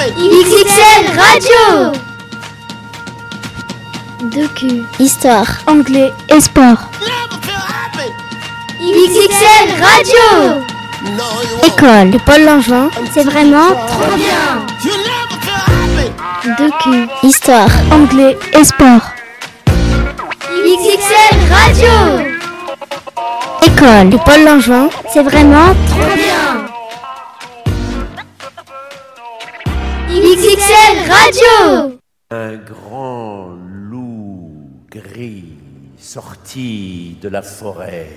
XXL Radio. Docu, histoire, anglais et sport. XXL Radio. École, le Paul Langevin, c'est vraiment trop bien. Docu, histoire, anglais et sport. XXL Radio. École, le Paul Langevin, c'est vraiment trop bien. XXL Radio. Un grand loup gris sorti de la forêt.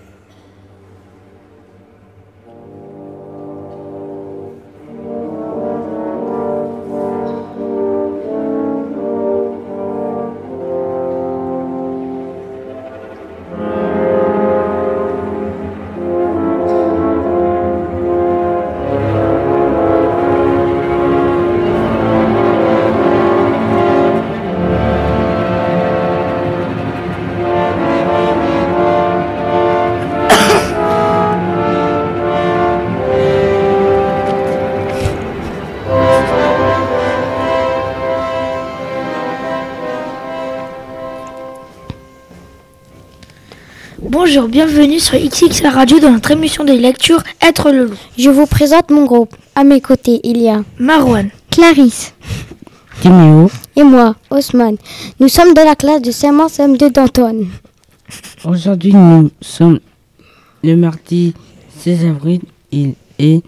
Bonjour, bienvenue sur XXL Radio dans notre émission de lecture Être le loup. Je vous présente mon groupe. À mes côtés, il y a Marwan, Clarisse, Timéo et moi, Osman. Nous sommes de la classe de CM2 d'Antoine. Aujourd'hui, nous sommes le mardi 16 avril, il est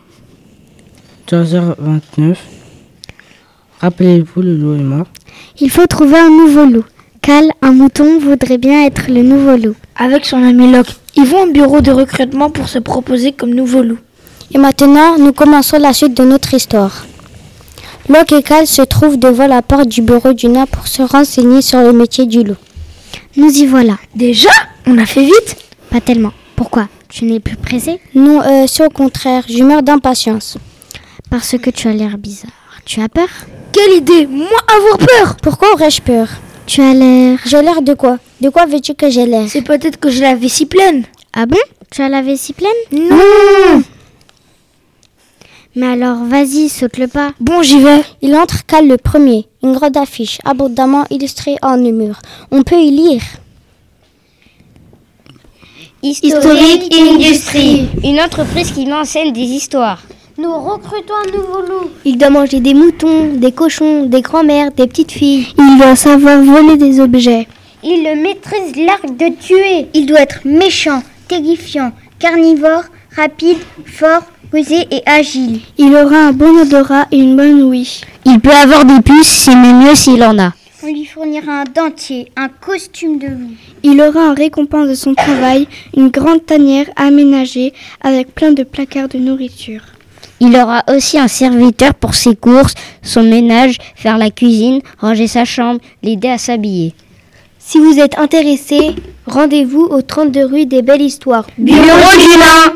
14h29. Rappelez-vous, le loup est mort. Il faut trouver un nouveau loup. Cal, un mouton, voudrait bien être le nouveau loup. avec son ami Locke, ils vont au bureau de recrutement pour se proposer comme nouveau loup. Et maintenant, nous commençons la suite de notre histoire. Locke et Cal se trouvent devant la porte du bureau du nain pour se renseigner sur le métier du loup. Nous y voilà. Déjà ? On a fait vite ? Pas tellement. Pourquoi ? Tu n'es plus pressé ? Non, c'est au contraire, je meurs d'impatience. Parce que tu as l'air bizarre. Tu as peur ? Quelle idée ! Moi avoir peur ! Pourquoi aurais-je peur ? Tu as l'air... J'ai l'air de quoi ? De quoi veux-tu que j'ai l'air ? C'est peut-être que j'ai la vessie pleine. Ah bon ? Tu as la vessie pleine ? Non. Mais alors, vas-y, saute le pas. Bon, j'y vais. Il entre Cal le premier. Une grande affiche, abondamment illustrée en mur. On peut y lire. Historic Industry, une entreprise qui met en scène des histoires. Nous recrutons un nouveau loup. Il doit manger des moutons, des cochons, des grands-mères, des petites filles. Il doit savoir voler des objets. Il maîtrise l'art de tuer. Il doit être méchant, terrifiant, carnivore, rapide, fort, rusé et agile. Il aura un bon odorat et une bonne ouïe. Il peut avoir des puces, mais mieux s'il en a. On lui fournira un dentier, un costume de loup. Il aura en récompense de son travail une grande tanière aménagée avec plein de placards de nourriture. Il aura aussi un serviteur pour ses courses, son ménage, faire la cuisine, ranger sa chambre, l'aider à s'habiller. Si vous êtes intéressé, rendez-vous au 32 rue des Belles Histoires. Bureau du nain.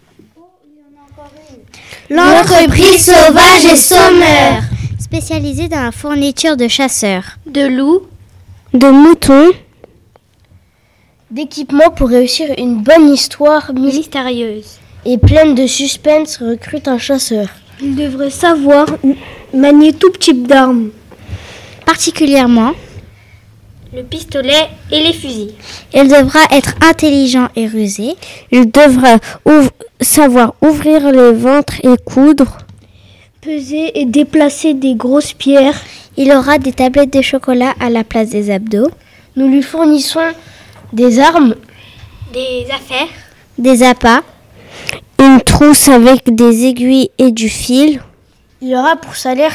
L'entreprise sauvage et sommaire. Spécialisée dans la fourniture de chasseurs, De loup, de moutons, D'équipements pour réussir une bonne histoire mystérieuse. et pleine de suspense recrute un chasseur. Il devrait savoir manier tout type d'armes. particulièrement. Le pistolet et les fusils. Il devra être intelligent et rusé. Il devra savoir ouvrir le ventre et coudre. Peser et déplacer des grosses pierres. Il aura des tablettes de chocolat à la place des abdos. Nous lui fournissons des armes, Des affaires. Des appâts. Une trousse avec des aiguilles et du fil. il aura pour salaire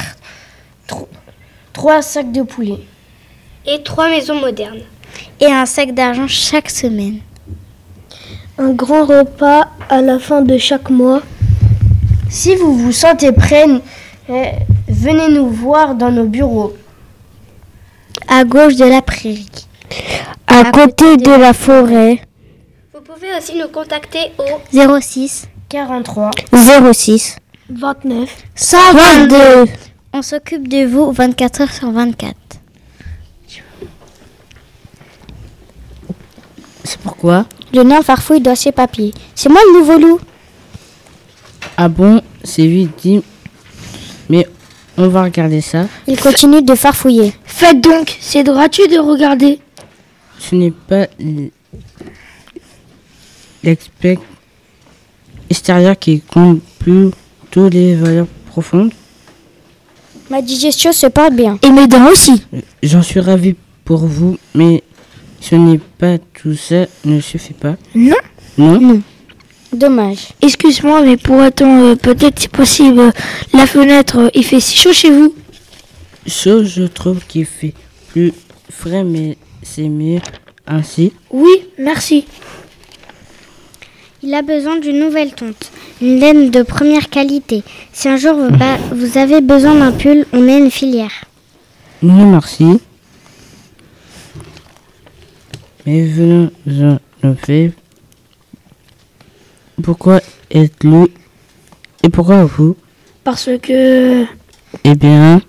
3 sacs de poulet. Et 3 maisons modernes. Et un sac d'argent chaque semaine. Un grand repas à la fin de chaque mois. Si vous vous sentez prêt, venez nous voir dans nos bureaux. À gauche de la prairie. À côté de la forêt. Vous pouvez aussi nous contacter au 06 43 06 29 122. On s'occupe de vous 24 heures sur 24. C'est pourquoi ? Le nain farfouille dans ses papiers. C'est moi le nouveau loup. Ah bon, c'est vite dit. Mais On va regarder ça. Il continue de farfouiller. Faites donc, c'est gratuit de regarder. Ce n'est pas l'aspect extérieur qui compte, plutôt les valeurs profondes. Ma digestion se porte bien. Et mes dents aussi. J'en suis ravi pour vous, mais ce n'est pas tout ça, ne suffit pas. Non. Non. Dommage. Excuse-moi, mais pourrait-on peut-être, si possible, la fenêtre, il fait si chaud chez vous? Chaud, je trouve qu'il fait plus frais, mais c'est mieux ainsi. Oui, merci. Il a besoin d'une nouvelle tonte, une laine de première qualité. Si un jour vous avez besoin d'un pull, on a une filière. Non, merci. Mais venons en fait. Pourquoi êtes-vous et pourquoi vous? Parce que... Eh bien,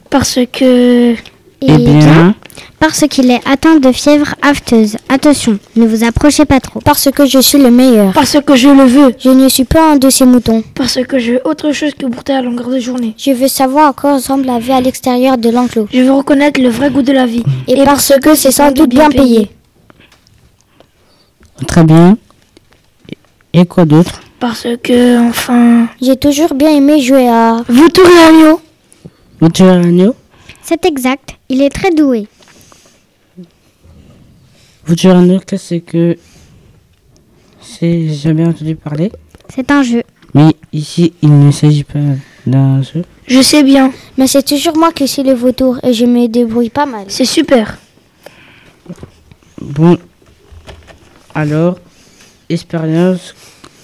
Parce qu'il est atteint de fièvre afteuse. Attention, ne vous approchez pas trop. Parce que je suis le meilleur. parce que je le veux. Je ne suis pas un de ces moutons. Parce que je veux autre chose que brouter à longueur de journée. Je veux savoir à quoi ressemble la vie à l'extérieur de l'enclos. Je veux reconnaître le vrai goût de la vie. Et parce que c'est sans doute bien payé. très bien. Et quoi d'autre? Parce que, enfin... J'ai toujours bien aimé jouer à... Vous tournez l'agneau. Vous tuez un agneau? C'est exact, il est très doué. Vous tuez un agneau, qu'est-ce que c'est? J'ai jamais entendu parler. C'est un jeu. Mais ici, il ne s'agit pas d'un jeu. Je sais bien, Mais c'est toujours moi qui suis le vautour et je me débrouille pas mal. c'est super. Bon, alors, expérience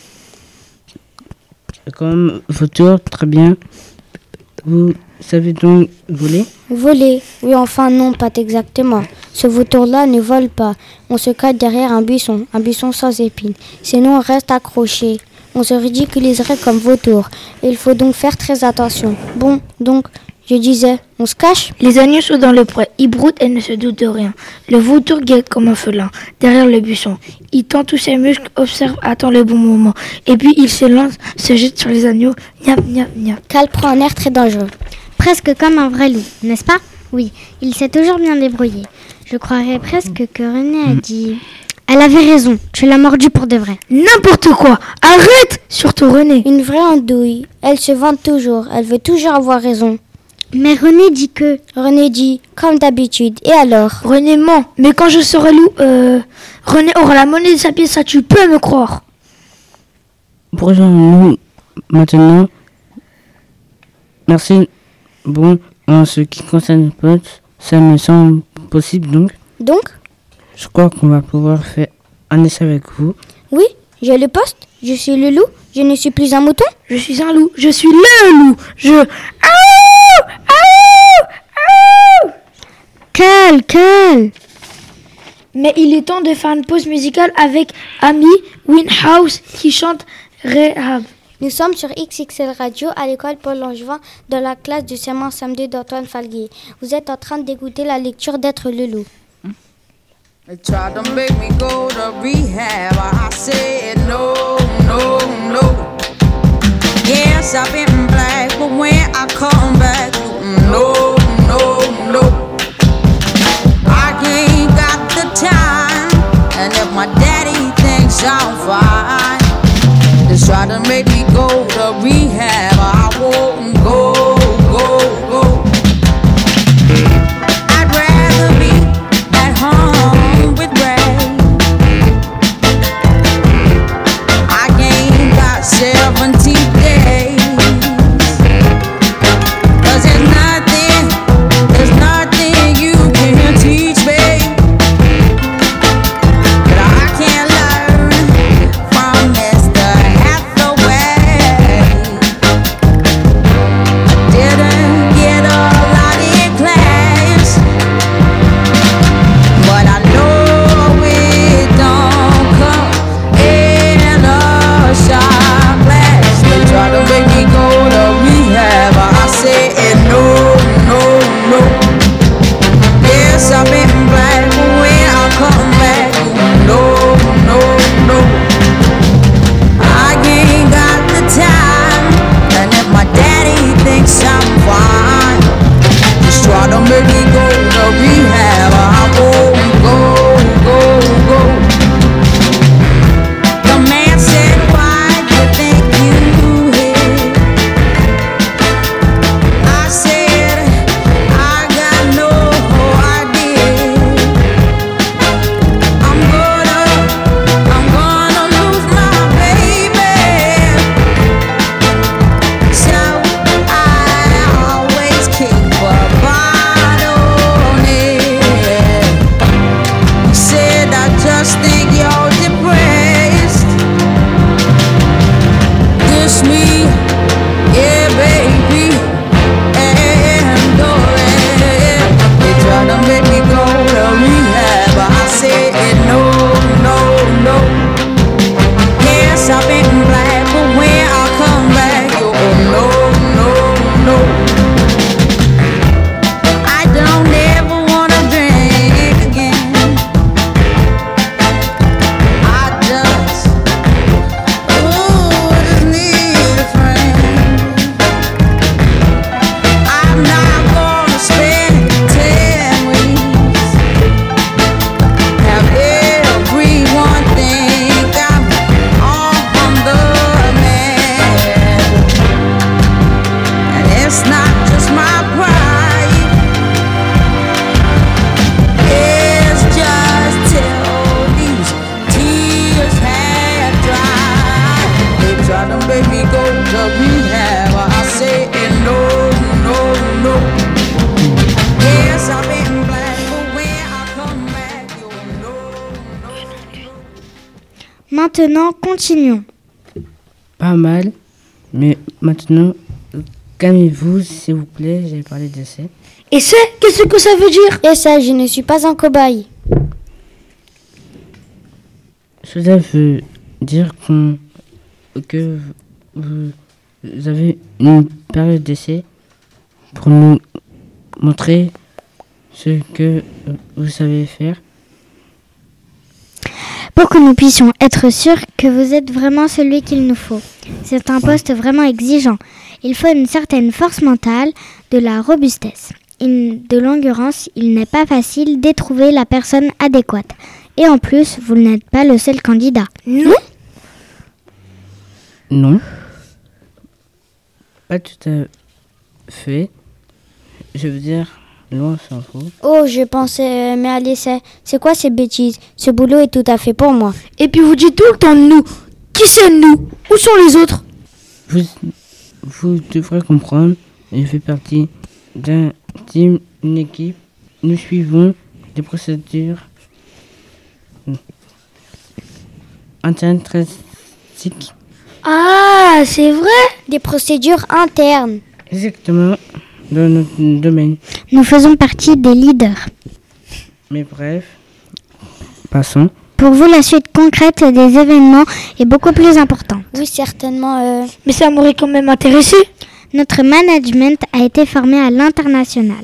comme vautour, très bien. Vous savez donc voler? Voler? Oui, enfin non, pas exactement. Ce vautour-là ne vole pas. On se cache derrière un buisson sans épines. Sinon, on reste accroché. On se ridiculiserait comme vautour. Il faut donc faire très attention. Bon, donc, je disais, on se cache? Les agneaux sont dans le pré, ils broutent et ne se doutent de rien. Le vautour guette comme un félin, derrière le buisson. Il tend tous ses muscles, observe, attend le bon moment. Et puis il s'élance, se jette sur les agneaux. Niam, niam, niam. Cal prend un air très dangereux. Presque comme un vrai loup, n'est-ce pas? Oui, il s'est toujours bien débrouillé. Je croirais presque que René a dit... Elle avait raison, tu l'as mordu pour de vrai. N'importe quoi. Arrête. Surtout René. Une vraie andouille. Elle se vante toujours. Elle veut toujours avoir raison. Mais René dit que... René dit, comme d'habitude. Et alors? René ment. Mais quand je serai loup, René aura la monnaie de sa pièce, ça tu peux me croire. Prenons-nous maintenant. Merci. Bon, en ce qui concerne les potes, ça me semble possible donc. Donc? Je crois qu'on va pouvoir faire un essai avec vous. Oui, j'ai le poste. Je suis le loup. Je ne suis plus un mouton. Je suis un loup. Je suis le loup. Aouh, aouh, aouh. Cal. Mais il est temps de faire une pause musicale avec Amy Winehouse qui chante Rehab. Nous sommes sur XXL Radio à l'école Paul Langevin dans la classe du serment samedi d'Antoine Falguier. Vous êtes en train d'écouter la lecture d'Être le loup. They tried to make me go to rehab. I said no, no, no. Yes, I've been black, but when I come back, no, no, no. I ain't got the time, and if my daddy thinks I'm fine, they try to make me go to rehab. I won't go, go, go. I'd rather be at home with Ray. I ain't got 17 days. 'Cause there's nothing you can teach me that I can't learn from Mr. Hathaway. Try to make me go to rehab. I say no, no, no. Yes, I've been black, but when I come back, you'll know. Maintenant, continuons. Pas mal, mais maintenant, calmez-vous, s'il vous plaît, j'ai parlé d'essai. Et qu'est-ce que ça veut dire? Et ça, je ne suis pas un cobaye. Cela veut dire que vous avez une période d'essai pour nous montrer ce que vous savez faire. Pour que nous puissions être sûrs que vous êtes vraiment celui qu'il nous faut. C'est un poste vraiment exigeant. Il faut une certaine force mentale, de la robustesse. De l'endurance, il n'est pas facile de trouver la personne adéquate. Et en plus, vous n'êtes pas le seul candidat. Non. Non, pas tout à fait. Je veux dire, loin s'en fout. Oh, je pensais, mais allez, c'est quoi ces bêtises? Ce boulot est tout à fait pour moi. Et puis vous dites tout le temps nous. Qui c'est nous? Où sont les autres? Vous devrez comprendre, je fais partie d'un team, une équipe. Nous suivons des procédures internes très strictes. Ah, c'est vrai? Des procédures internes. Exactement, dans notre domaine. Nous faisons partie des leaders. Mais bref, passons. Pour vous, la suite concrète des événements est beaucoup plus importante. Oui, certainement. Mais ça m'aurait quand même intéressé. Notre management a été formé à l'international.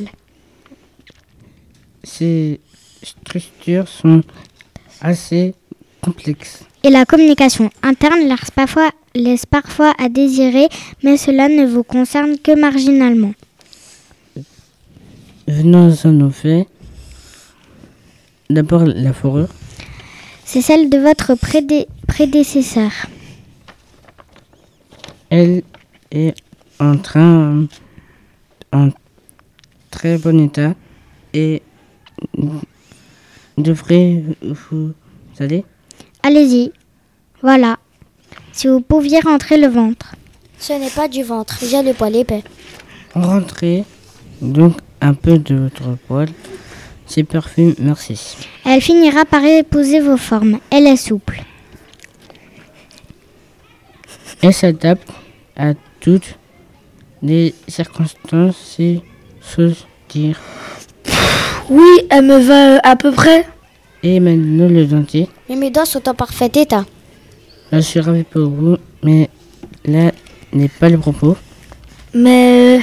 Ces structures sont assez complexes. Et la communication interne laisse parfois à désirer, mais cela ne vous concerne que marginalement. Venons-en aux faits. D'abord, la fourrure. C'est celle de votre prédécesseur. Elle est en très bon état et devrait vous aller. Allez-y. Voilà. Si vous pouviez rentrer le ventre. Ce n'est pas du ventre, j'ai le poil épais. Rentrez donc un peu de votre poil. C'est parfait, merci. Elle finira par épouser vos formes. Elle est souple. Elle s'adapte à toutes les circonstances, si j'ose dire. Oui, elle me va à peu près. Et maintenant le dentier. Mais mes dents sont en parfait état. Je suis ravi pour vous, mais là n'est pas le propos. Mais...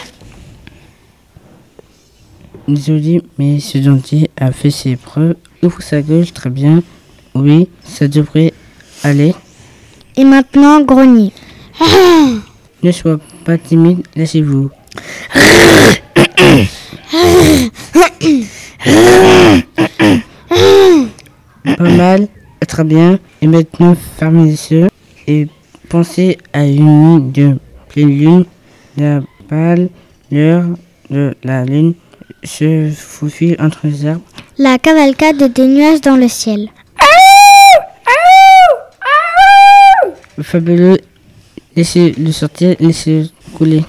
Désolé, mais ce dentier a fait ses preuves. Ouvre sa gueule, très bien. Oui, ça devrait aller. Et maintenant, grogner. Ne sois pas timide, laissez-vous. Pas mal, très bien. Et maintenant, fermez les yeux et pensez à une nuit de pleine lune. La pâleur de la lune se faufile entre les arbres. La cavalcade des nuages dans le ciel. Fabuleux, laissez-le sortir, laissez-le couler.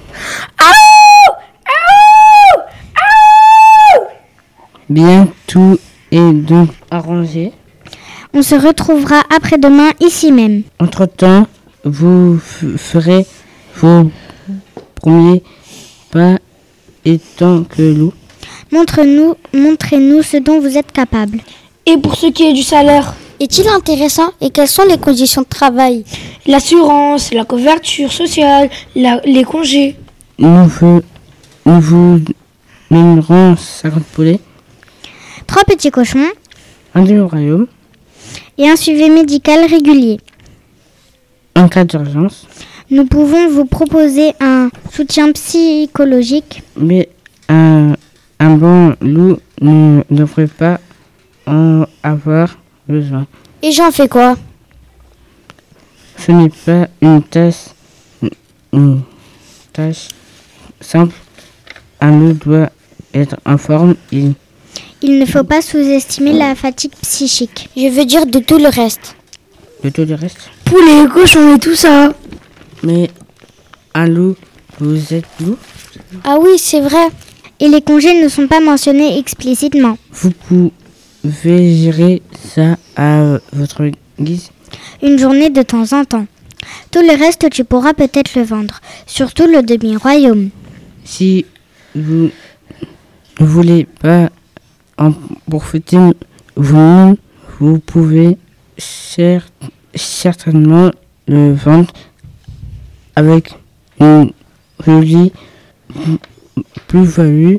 Bien, tout est donc arrangé. On se retrouvera après-demain ici même. Entre-temps, vous ferez vos premiers pas étant que loup. Montrez-nous ce dont vous êtes capable. Et pour ce qui est du salaire? Est-il intéressant et quelles sont les conditions de travail? L'assurance, la couverture sociale, les congés. Nous vous mènerons 50 poulets. 3 petits cochons. Un demi-royaume. Et un suivi médical régulier. En cas d'urgence. Nous pouvons vous proposer un soutien psychologique. Mais un bon loup ne devrait pas en avoir besoin. Et j'en fais quoi? Ce n'est pas une tâche simple. Un loup doit être en forme. Il ne faut pas sous-estimer la fatigue psychique. Je veux dire de tout le reste. De tout le reste. Poulet, cochon et tout ça. Mais un loup, vous êtes loup? Ah oui, c'est vrai. Et les congés ne sont pas mentionnés explicitement. Vous pouvez gérer ça à votre guise? Une journée de temps en temps. Tout le reste, tu pourras peut-être le vendre. Surtout le demi-royaume. Si vous ne voulez pas en profiter vous-même, vous pouvez certainement le vendre avec une jolie plus-value.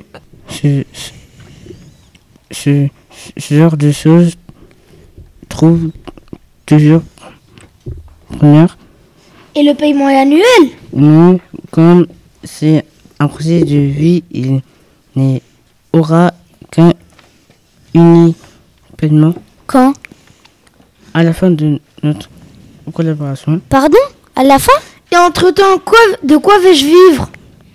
Ce genre de choses trouve toujours preneur. Et le paiement est annuel? Non, comme c'est un projet de vie, il n'y aura qu'un unique paiement. Quand? À la fin de notre collaboration. Pardon? À la fin? Et entre-temps, de quoi vais-je vivre?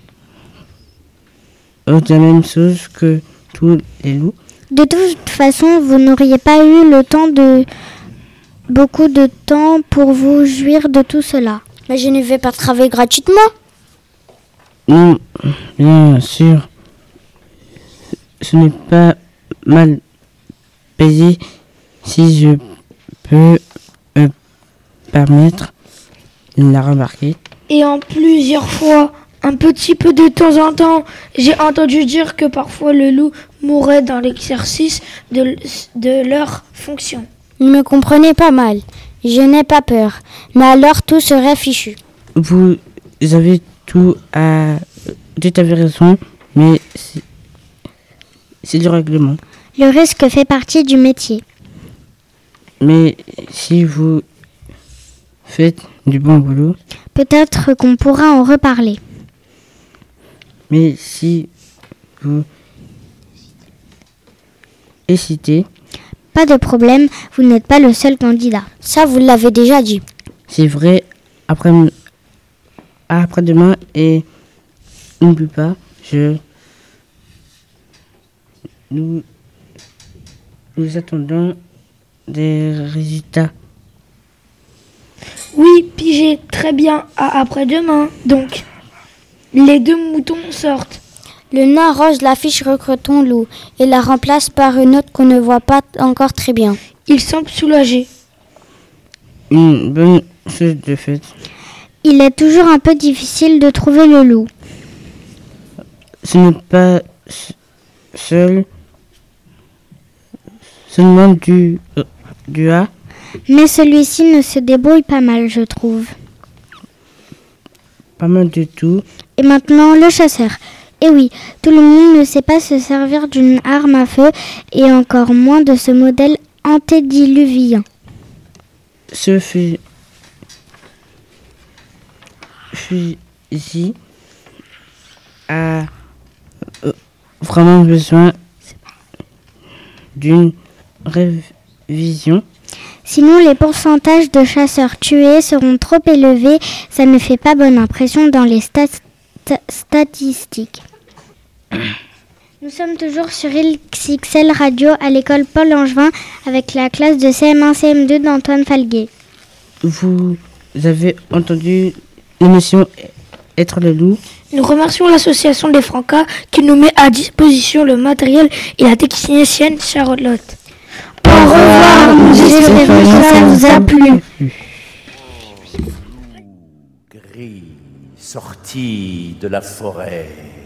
De la même chose que tous les loups. De toute façon, vous n'auriez pas eu beaucoup de temps pour vous jouir de tout cela. Mais je ne vais pas travailler gratuitement. Non, bien sûr. Ce n'est pas mal payé si je peux me permettre. Il l'a remarqué. Et en plusieurs fois, un petit peu de temps en temps, j'ai entendu dire que parfois le loup mourait dans l'exercice de leur fonction. Vous me comprenez pas mal. Je n'ai pas peur. Mais alors tout serait fichu. Vous avez tout avez raison, mais c'est du règlement. Le risque fait partie du métier. Mais si vous faites du bon boulot... Peut-être qu'on pourra en reparler. Mais si vous hésitez... Pas de problème, vous n'êtes pas le seul candidat. Ça, vous l'avez déjà dit. C'est vrai, après-demain, et n'oublie pas, nous attendons des résultats. Oui, pigé, très bien, à après-demain, donc. Les 2 moutons sortent. Le nain arrange la fiche recrutons loup et la remplace par une autre qu'on ne voit pas encore très bien. Il semble soulagé. Une bonne chose de fait. Il est toujours un peu difficile de trouver le loup. Ce n'est pas seulement du A. Mais celui-ci ne se débrouille pas mal, je trouve. Pas mal du tout. Et maintenant, le chasseur. Et oui, tout le monde ne sait pas se servir d'une arme à feu et encore moins de ce modèle antédiluvien. Ce fusil a vraiment besoin d'une révision. Sinon, les pourcentages de chasseurs tués seront trop élevés. Ça ne fait pas bonne impression dans les statistiques. Nous sommes toujours sur XXL Radio à l'école Paul Langevin avec la classe de CM1, CM2 d'Antoine Falguet. Vous avez entendu l'émission Être le loup? Nous remercions l'association des Francas qui nous met à disposition le matériel et la technicienne Charlotte. Au revoir, nous espérons que ça vous a plu. Gris sorti de la forêt.